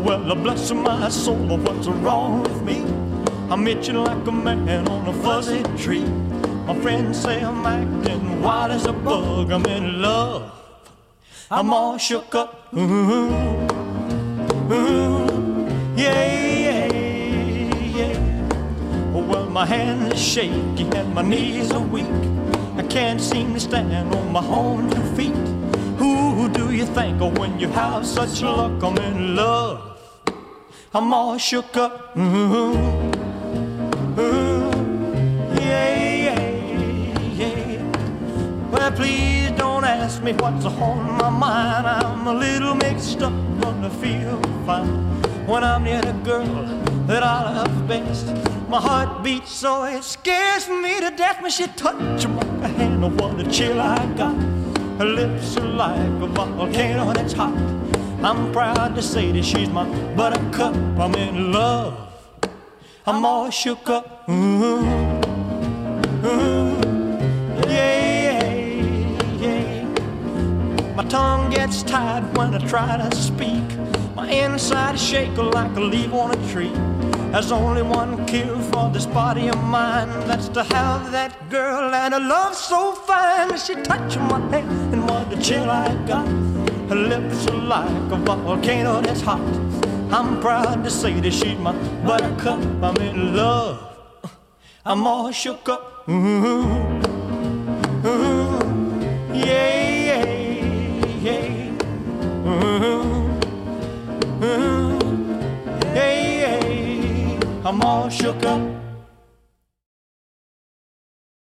Well, bless my soul, what's wrong with me? I'm itching like a man on a fuzzy tree. My friends say I'm acting wild as a bug. I'm in love, I'm all shook up. Yeah, yeah. Well, my hands are shaky and my knees are weak. I can't seem to stand on my own 2 feet. Who do you think of when you have such luck? I'm in love, I'm all shook up. Well, please don't ask me what's on my mind. I'm a little mixed up, but I feel fine when I'm near the girl that I love best. My heart beats so it scares me to death when she touches my hand. Oh, what a chill I got. Her lips are like a volcano that's hot. I'm proud to say that she's my buttercup. I'm in love, I'm all shook up. Yeah, yeah. My tongue gets tied when I try to speak. My inside shake like a leaf on a tree. There's only one cure for this body of mine. That's to have that girl and a love so fine. She touched my hand and what a chill I got. Her lips are like a volcano that's hot. I'm proud to say that she's my buttercup. I'm in love, I'm all shook up.